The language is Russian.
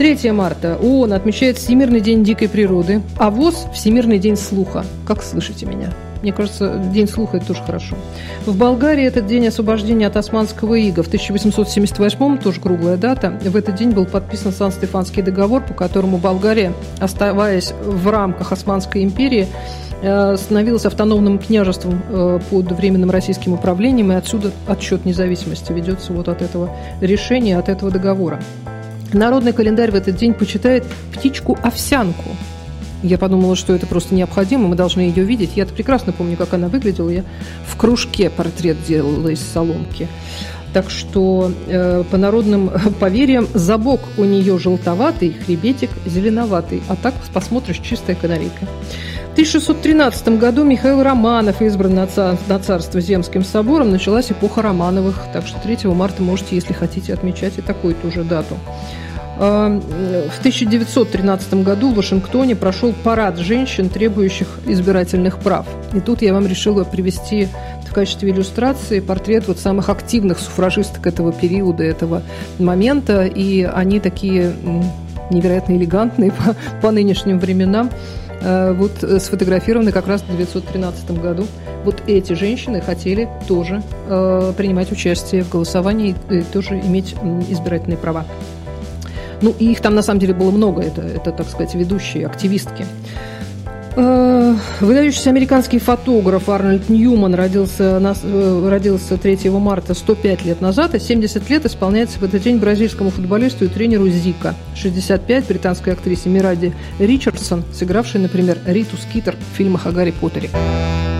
3 марта. ООН отмечает Всемирный день дикой природы, а ВОЗ – Всемирный день слуха. Как слышите меня? Мне кажется, день слуха – это тоже хорошо. В Болгарии этот день освобождения от османского ига. В 1878-м, тоже круглая дата, в этот день был подписан Сан-Стефанский договор, по которому Болгария, оставаясь в рамках Османской империи, становилась автономным княжеством под временным российским управлением, и отсюда отсчет независимости ведется вот от этого решения, от этого договора. Народный календарь в этот день почитает птичку-овсянку. Я подумала, что это просто необходимо, мы должны ее видеть. Я-то прекрасно помню, как она выглядела. Я в кружке портрет делала из соломки. Так что по народным поверьям забок у нее желтоватый, хребетик зеленоватый. А так посмотришь, чистая канарейка. В 1613 году Михаил Романов избран на царство Земским собором. Началась эпоха Романовых. Так что 3 марта можете, если хотите, отмечать и такую-то уже дату. В 1913 году в Вашингтоне прошел парад женщин, требующих избирательных прав. И тут я вам решила привести в качестве иллюстрации портрет вот самых активных суфражисток этого периода, этого момента. И они такие невероятно элегантные по нынешним временам. Вот сфотографированы как раз в 1913 году. Вот эти женщины хотели тоже принимать участие в голосовании и тоже иметь избирательные права. Ну, и их там, на самом деле, было много. Это, так сказать, ведущие, активистки. Выдающийся американский фотограф Арнольд Ньюман родился 3 марта 105 лет назад, а 70 лет исполняется в этот день бразильскому футболисту и тренеру Зика. 65 британской актрисе Мираде Ричардсон, сыгравшей, например, Риту Скитер в фильмах о Гарри Поттере.